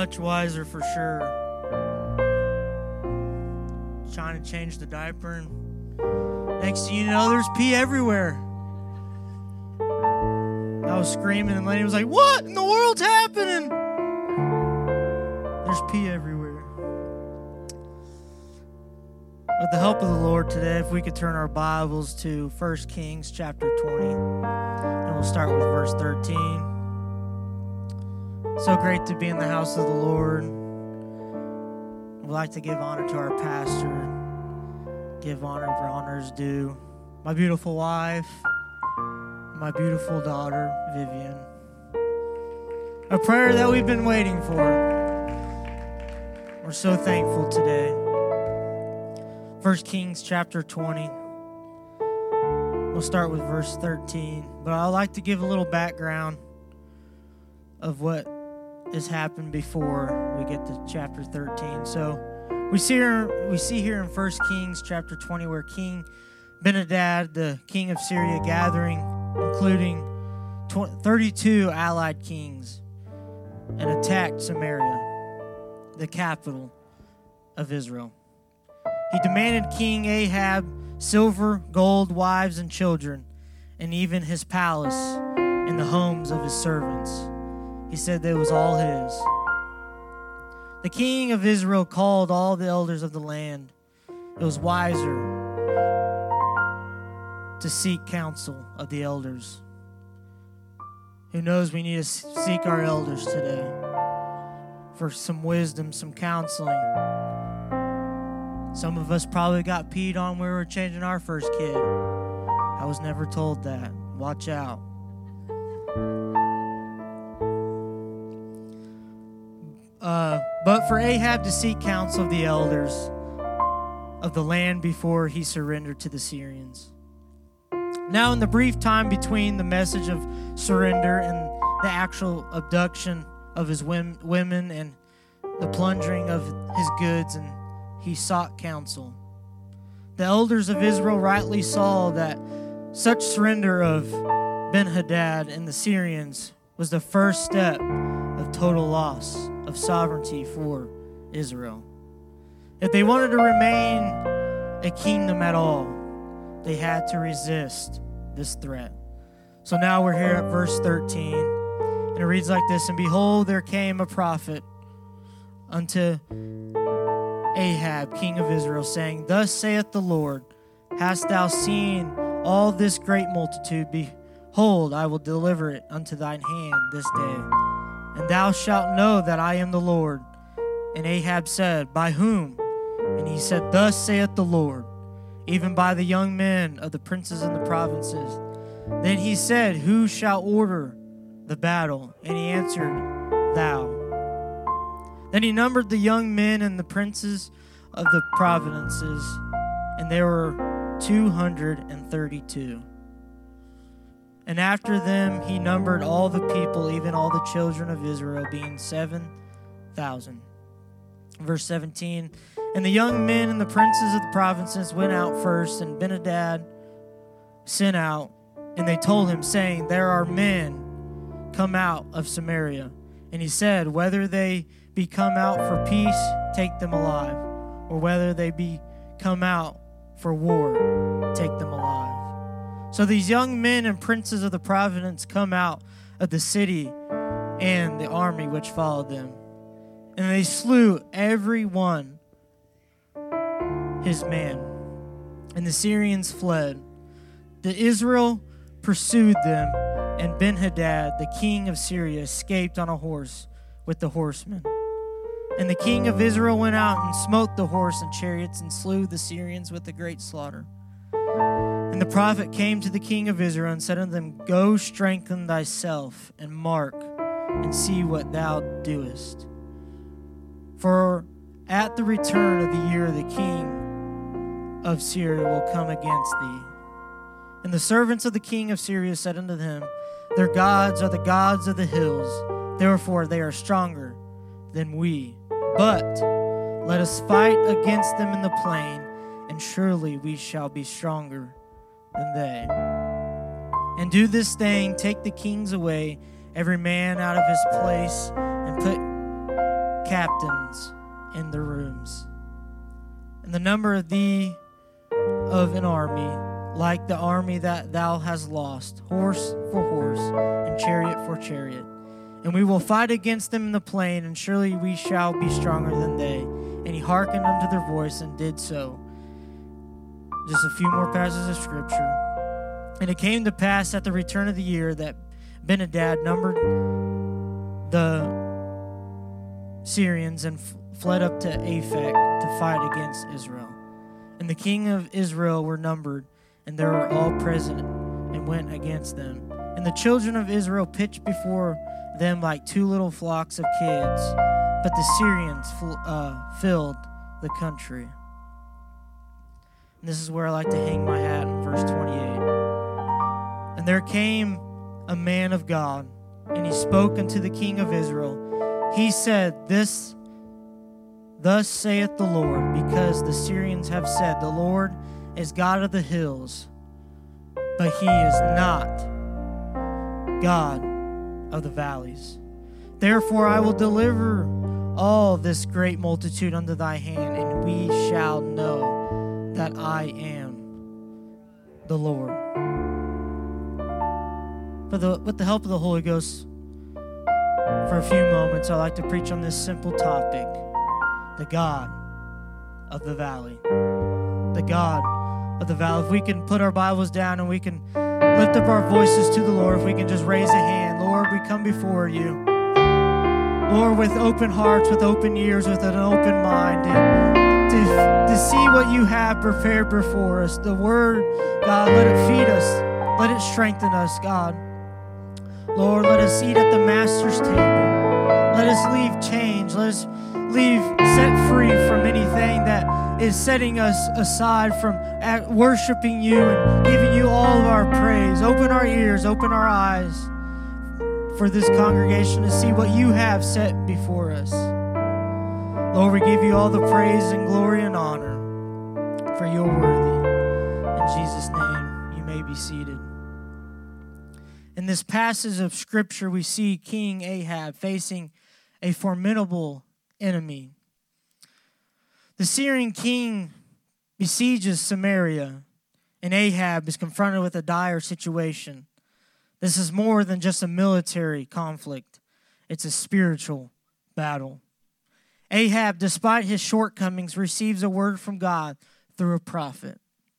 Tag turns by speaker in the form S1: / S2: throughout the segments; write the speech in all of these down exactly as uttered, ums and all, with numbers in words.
S1: much wiser for sure. Trying to change the diaper, and next thing you know, there's pee everywhere. I was screaming, and Lenny was like, "What in the world's happening?" There's pee everywhere. With the help of the Lord today, if we could turn our Bibles to First Kings chapter twenty, and we'll start with verse thirteen. So great to be in the house of the Lord. We'd like to give honor to our pastor, give honor where honor is due. My beautiful wife, my beautiful daughter, Vivian. A prayer that we've been waiting for. We're so thankful today. First Kings chapter twenty. We'll start with verse thirteen. But I'd like to give a little background of what has happened before we get to chapter thirteen. So we see here, we see here in First Kings chapter twenty where King Ben-Hadad, the king of Syria, gathering, including thirty-two allied kings, and attacked Samaria, the capital of Israel. He demanded King Ahab silver, gold, wives, and children, and even his palace and the homes of his servants. He said that it was all his. The king of Israel called all the elders of the land. It was wiser to seek counsel of the elders. Who knows, we need to seek our elders today for some wisdom, some counseling. Some of us probably got peed on when we were changing our first kid. I was never told that. Watch out. Uh, but for Ahab to seek counsel of the elders of the land before he surrendered to the Syrians. Now, in the brief time between the message of surrender and the actual abduction of his women and the plundering of his goods, and he sought counsel. The elders of Israel rightly saw that such surrender of Ben-Hadad and the Syrians was the first step of total loss of sovereignty for Israel. If they wanted to remain a kingdom at all, they had to resist this threat. So now we're here at verse thirteen, and it reads like this: And behold, there came a prophet unto Ahab, king of Israel, saying, Thus saith the Lord, Hast thou seen all this great multitude? Behold, I will deliver it unto thine hand this day, and thou shalt know that I am the Lord. And Ahab said, By whom? And he said, Thus saith the Lord, even by the young men of the princes in the provinces. Then he said, Who shall order the battle? And he answered, Thou. Then he numbered the young men and the princes of the provinces, and there were two hundred and thirty-two. And after them he numbered all the people, even all the children of Israel, being seven thousand. Verse seventeen, And the young men and the princes of the provinces went out first, and Ben-Hadad sent out, and they told him, saying, There are men come out of Samaria. And he said, Whether they be come out for peace, take them alive, or whether they be come out for war, take them alive. So these young men and princes of the province come out of the city and the army which followed them. And they slew every one his man. And the Syrians fled. The Israel pursued them, and Ben-Hadad, the king of Syria, escaped on a horse with the horsemen. And the king of Israel went out and smote the horse and chariots and slew the Syrians with a great slaughter. And the prophet came to the king of Israel and said unto them, Go strengthen thyself and mark and see what thou doest. For at the return of the year the king of Syria will come against thee. And the servants of the king of Syria said unto him, Their gods are the gods of the hills, therefore they are stronger than we. But let us fight against them in the plain, and surely we shall be stronger than they. And do this thing, take the kings away, every man out of his place, and put captains in the rooms. And the number of thee of an army, like the army that thou hast lost, horse for horse, and chariot for chariot. And we will fight against them in the plain, and surely we shall be stronger than they. And he hearkened unto their voice and did so. Just a few more passages of scripture. And it came to pass at the return of the year that Ben-hadad numbered the Syrians and f- fled up to Aphek to fight against Israel. And the king of Israel were numbered, and they were all present, and went against them. And the children of Israel pitched before them like two little flocks of kids, but the Syrians fl- uh, filled the country. And this is where I like to hang my hat in verse twenty-eight. And there came a man of God, and he spoke unto the king of Israel. He said, This Thus saith the Lord, because the Syrians have said, The Lord is God of the hills, but he is not God of the valleys. Therefore I will deliver all this great multitude unto thy hand, and we shall know that I am the Lord. For the, with the help of the Holy Ghost, for a few moments, I'd like to preach on this simple topic: the God of the valley. The God of the valley. If we can put our Bibles down and we can lift up our voices to the Lord, if we can just raise a hand. Lord, we come before you. Lord, with open hearts, with open ears, with an open mind, to, to, to see what you have prepared before us. The Word, God, let it feed us. Let it strengthen us, God. Lord, let us eat at the Master's table. Let us leave changed. Let us leave set free from anything that is setting us aside from worshiping you and giving you all of our praise. Open our ears, open our eyes for this congregation to see what you have set before us. Lord, we give you all the praise and glory and honor, for you're worthy. In Jesus' name, you may be seated. In this passage of Scripture, we see King Ahab facing a formidable enemy. The Syrian king besieges Samaria, and Ahab is confronted with a dire situation. This is more than just a military conflict. It's a spiritual battle. Ahab, despite his shortcomings, receives a word from God through a prophet.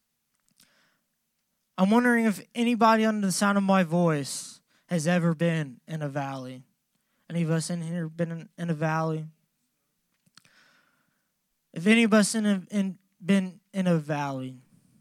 S1: I'm wondering if anybody under the sound of my voice has ever been in a valley. Any of us in here been in, in a valley? If any of us in a, in, been in a valley,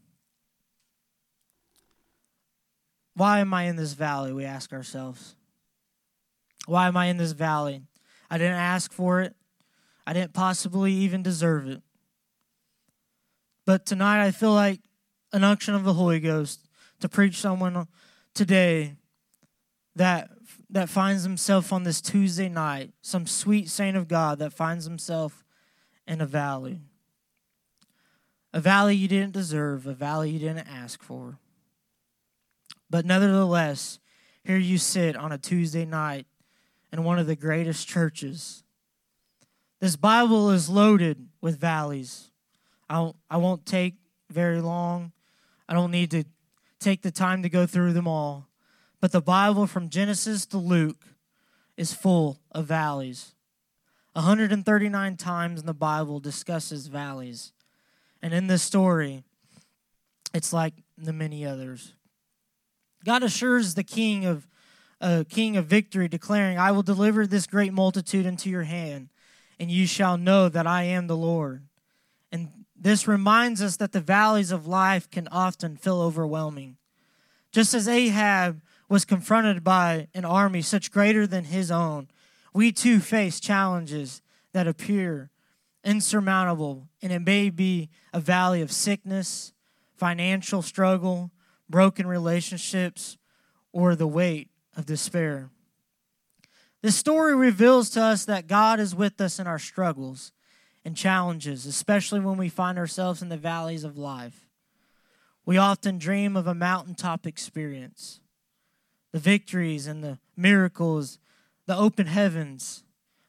S1: why am I in this valley, we ask ourselves. Why am I in this valley? I didn't ask for it. I didn't possibly even deserve it. But tonight I feel like an unction of the Holy Ghost to preach someone today that that finds himself on this Tuesday night, some sweet saint of God that finds himself in a valley. A valley you didn't deserve, a valley you didn't ask for. But nevertheless, here you sit on a Tuesday night in one of the greatest churches. This Bible is loaded with valleys. I won't, I won't take very long. I don't need to take the time to go through them all. But the Bible from Genesis to Luke is full of valleys. one hundred thirty-nine times in the Bible discusses valleys. And in this story, it's like the many others. God assures the king of uh, king of victory, declaring, I will deliver this great multitude into your hand, and you shall know that I am the Lord. And this reminds us that the valleys of life can often feel overwhelming. Just as Ahab was confronted by an army such greater than his own, we too face challenges that appear insurmountable, and it may be a valley of sickness, financial struggle, broken relationships, or the weight of despair. This story reveals to us that God is with us in our struggles and challenges, especially when we find ourselves in the valleys of life. We often dream of a mountaintop experience, the victories and the miracles, the open heavens.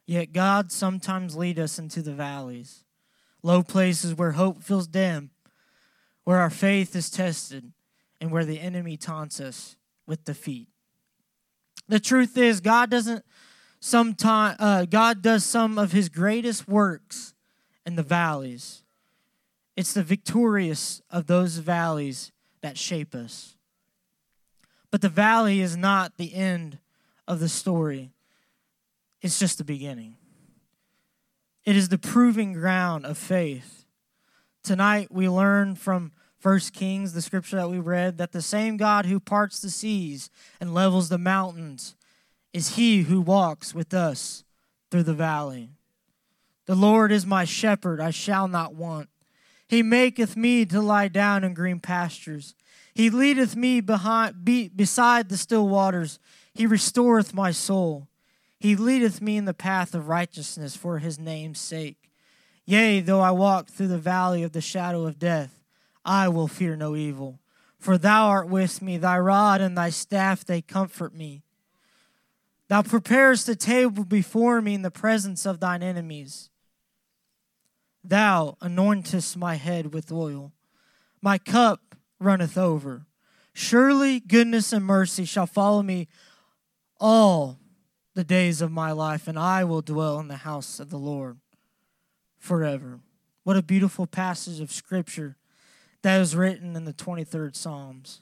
S1: Yet God sometimes leads us into the valleys, low places where hope feels dim, where our faith is tested, and where the enemy taunts us with defeat. The truth is, God doesn't sometime uh, God does some of his greatest works in the valleys. It's the victorious of those valleys that shape us. But the valley is not the end of the story. It's just the beginning. It is the proving ground of faith. Tonight we learn from First Kings, the scripture that we read, that the same God who parts the seas and levels the mountains is he who walks with us through the valley. The Lord is my shepherd, I shall not want. He maketh me to lie down in green pastures. He leadeth me behind, be, beside the still waters. He restoreth my soul. He leadeth me in the path of righteousness for his name's sake. Yea, though I walk through the valley of the shadow of death, I will fear no evil. For thou art with me, thy rod and thy staff, they comfort me. Thou preparest a table before me in the presence of thine enemies. Thou anointest my head with oil. My cup runneth over. Surely goodness and mercy shall follow me all the days of my life, and I will dwell in the house of the Lord forever. What a beautiful passage of Scripture that is written in the twenty-third Psalms.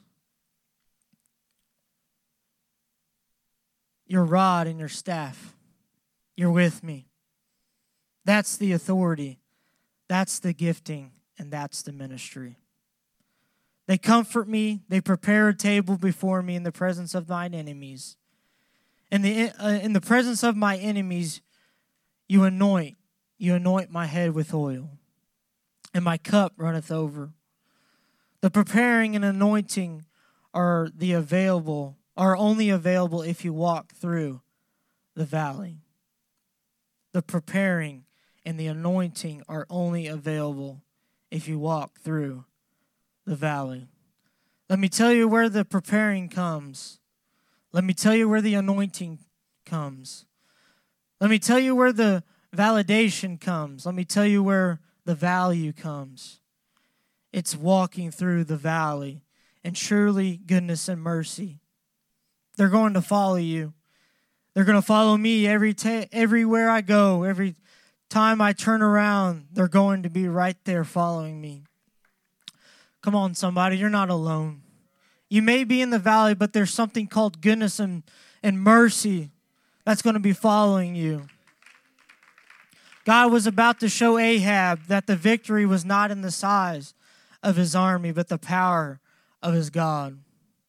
S1: Your rod and your staff, you're with me. That's the authority. That's the gifting, and that's the ministry. They comfort me. They prepare a table before me in the presence of mine enemies. In the, uh, in the presence of my enemies, you anoint. You anoint my head with oil, and my cup runneth over. The preparing and anointing are the available, are only available if you walk through the valley. The preparing and the anointing are only available if you walk through the valley. Let me tell you where the preparing comes. Let me tell you where the anointing comes. Let me tell you where the validation comes. Let me tell you where the value comes. It's walking through the valley, and surely goodness and mercy, they're going to follow you. They're going to follow me every ta- everywhere I go. Every time I turn around, they're going to be right there following me. Come on, somebody, you're not alone. You may be in the valley, but there's something called goodness and, and mercy that's going to be following you. God was about to show Ahab that the victory was not in the size of his army, but the power of his God.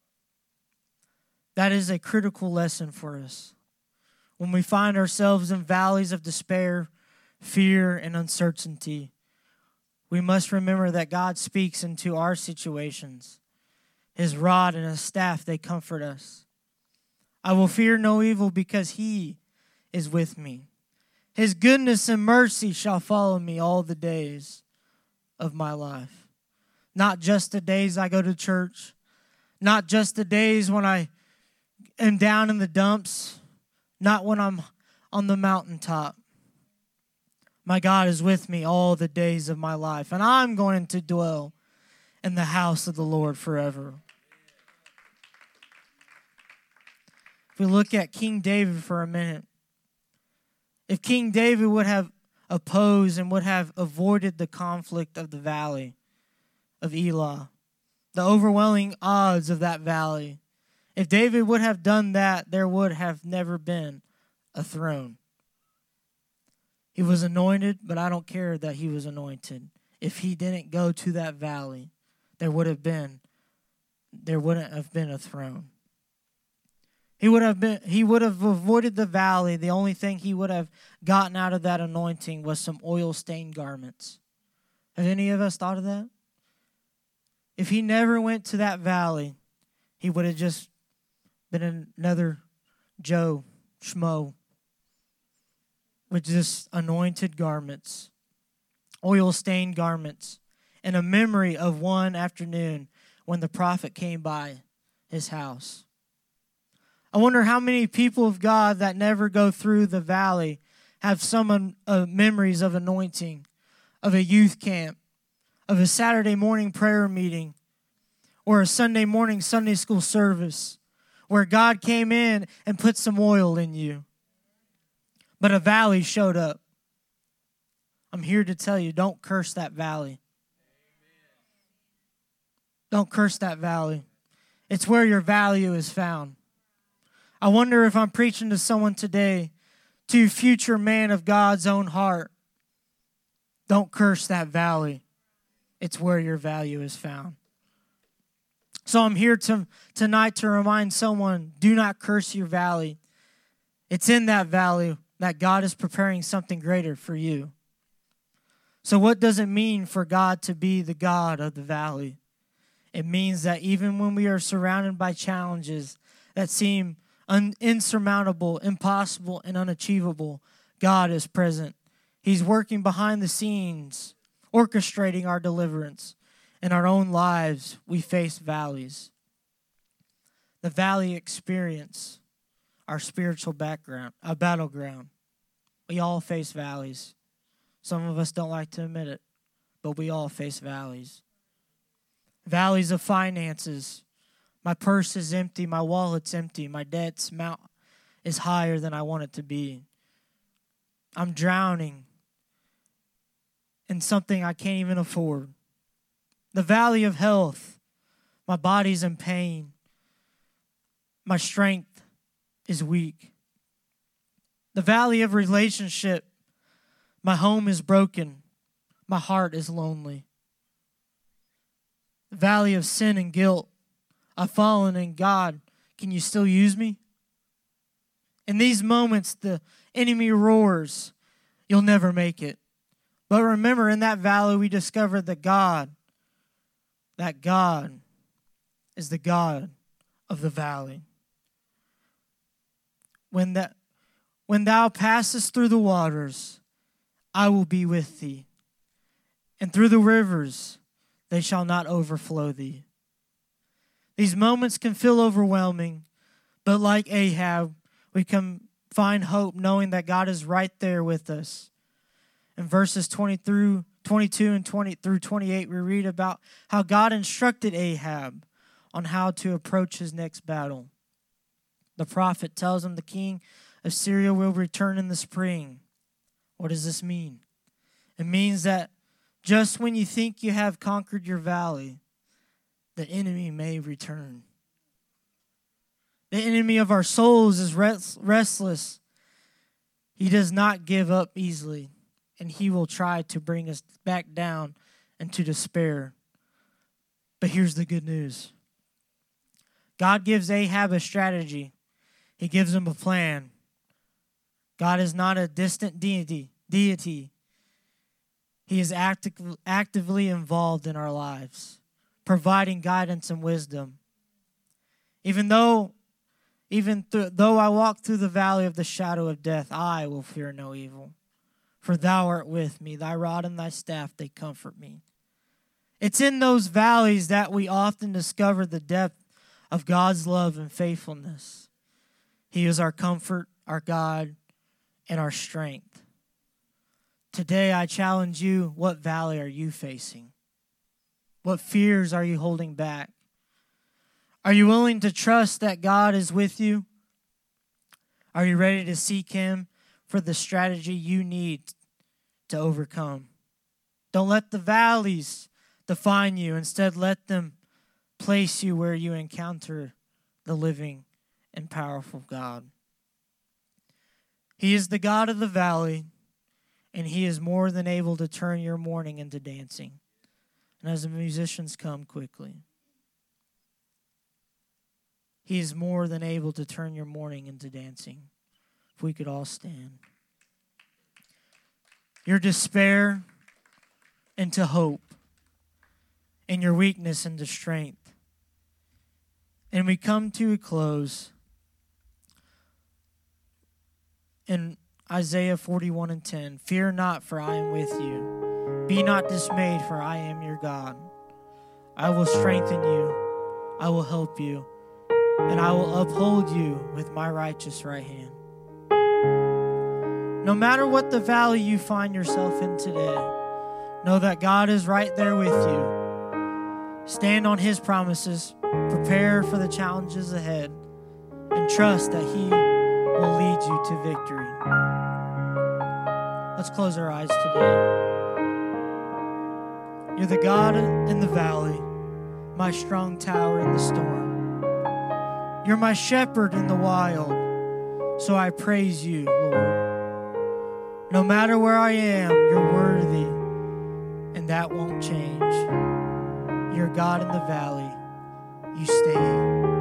S1: That is a critical lesson for us. When we find ourselves in valleys of despair, fear, and uncertainty, we must remember that God speaks into our situations. His rod and his staff, they comfort us. I will fear no evil because he is with me. His goodness and mercy shall follow me all the days of my life. Not just the days I go to church, not just the days when I am down in the dumps, not when I'm on the mountaintop. My God is with me all the days of my life, and I'm going to dwell in the house of the Lord forever. If we look at King David for a minute, if King David would have opposed and would have avoided the conflict of the valley of Elah, the overwhelming odds of that valley, if David would have done that, there would have never been a throne. He was anointed, but I don't care that he was anointed. If he didn't go to that valley, there would have been, there wouldn't have been a throne. He would have been, he would have avoided the valley. The only thing he would have gotten out of that anointing was some oil-stained garments. Have any of us thought of that? If he never went to that valley, he would have just been another Joe Schmo with just anointed garments, oil-stained garments, and a memory of one afternoon when the prophet came by his house. I wonder how many people of God that never go through the valley have some uh, memories of anointing, of a youth camp, of a Saturday morning prayer meeting, or a Sunday morning Sunday school service where God came in and put some oil in you. But a valley showed up. I'm here to tell you, don't curse that valley. Don't curse that valley. It's where your value is found. I wonder if I'm preaching to someone today, to future man of God's own heart. Don't curse that valley. It's where your value is found. So I'm here to, tonight to remind someone, do not curse your valley. It's in that valley that God is preparing something greater for you. So what does it mean for God to be the God of the valley? It means that even when we are surrounded by challenges that seem un- insurmountable, impossible, and unachievable, God is present. He's working behind the scenes, orchestrating our deliverance. In our own lives, we face valleys. The valley experience, our spiritual background, a battleground. We all face valleys. Some of us don't like to admit it, but we all face valleys. Valleys of finances. My purse is empty, my wallet's empty, my debt's amount is higher than I want it to be. I'm drowning in something I can't even afford. The valley of health. My body's in pain. My strength is weak. The valley of relationship. My home is broken. My heart is lonely. The valley of sin and guilt. I've fallen in God. Can you still use me? In these moments, the enemy roars. You'll never make it. But remember, in that valley, we discovered that God, that God is the God of the valley. When that, when thou passest through the waters, I will be with thee. And through the rivers, they shall not overflow thee. These moments can feel overwhelming, but like Ahab, we can find hope knowing that God is right there with us. In verses twenty through twenty-two and twenty through twenty-eight, we read about how God instructed Ahab on how to approach his next battle. The prophet tells him the king of Syria will return in the spring. What does this mean? It means that just when you think you have conquered your valley, the enemy may return. The enemy of our souls is restless. He does not give up easily, and he will try to bring us back down into despair. But here's the good news. God gives Ahab a strategy. He gives him a plan. God is not a distant deity. deity. He is active, actively involved in our lives, providing guidance and wisdom. Even though, even th- though I walk through the valley of the shadow of death, I will fear no evil. For thou art with me, thy rod and thy staff, they comfort me. It's in those valleys that we often discover the depth of God's love and faithfulness. He is our comfort, our God, and our strength. Today I challenge you, what valley are you facing? What fears are you holding back? Are you willing to trust that God is with you? Are you ready to seek Him for the strategy you need to overcome? Don't let the valleys define you. Instead, let them place you where you encounter the living and powerful God. He is the God of the valley, and He is more than able to turn your mourning into dancing. And as the musicians come quickly, He is more than able to turn your mourning into dancing. If we could all stand. Your despair into hope, and your weakness into strength. And we come to a close in Isaiah forty-one and ten. Fear not, for I am with you. Be not dismayed, for I am your God. I will strengthen you. I will help you. And I will uphold you with my righteous right hand. No matter what the valley you find yourself in today, know that God is right there with you. Stand on His promises, prepare for the challenges ahead, and trust that He will lead you to victory. Let's close our eyes today. You're the God in the valley, my strong tower in the storm. You're my shepherd in the wild, so I praise you, Lord. No matter where I am, you're worthy, and that won't change. You're God in the valley. You stay